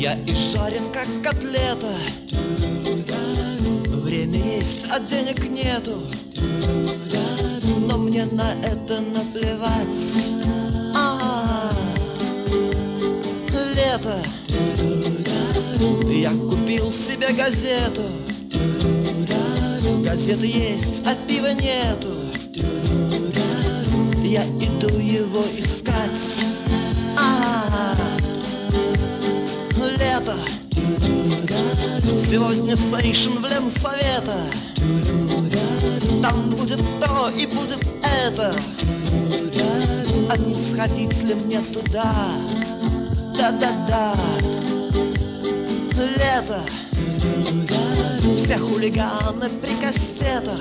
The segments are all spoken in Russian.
Я и жарен, как котлета. Время есть, а денег нету. Но мне на это наплевать. Лето. Я купил себе газету. Газета есть, а пива нету. Я иду его искать. Лето. Сегодня сейшн в Ленсовета. Там будет то и будет это. А не сходить ли мне туда? Да-да-да. Лето. Все хулиганы при кастетах.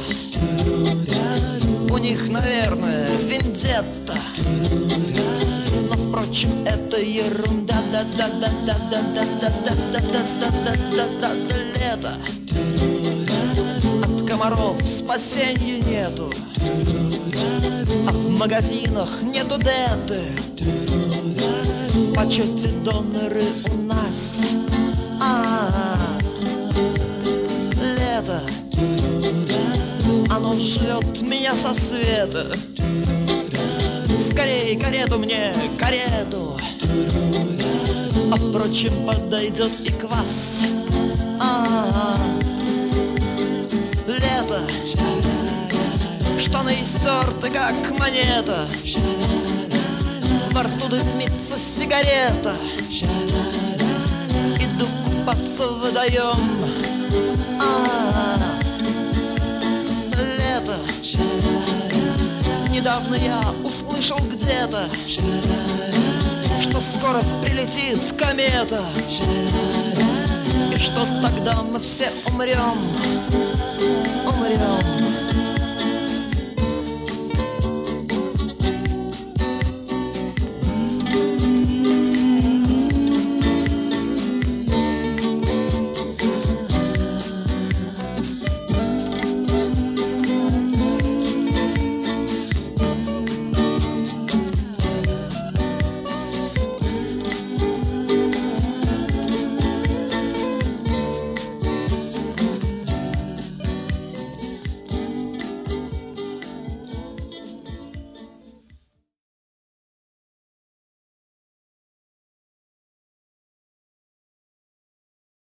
У них, наверное, вендетта. Но, впрочем, это ерунда. Да-да-да-да-да-да-да-да-да-да-да-да-да. Лето. От комаров спасенья нету. А в магазинах нету денты. В почете доноры у нас. Лето. Оно шлет меня со света. Скорей карету мне, карету. А впрочем, подойдет и квас. Лето. Штаны стерты, как монета. Во рту дымится сигарета. Иду купаться в водоем. Лето. Недавно я услышал где-то, что скоро прилетит комета. И что тогда мы все умрем. Умрем.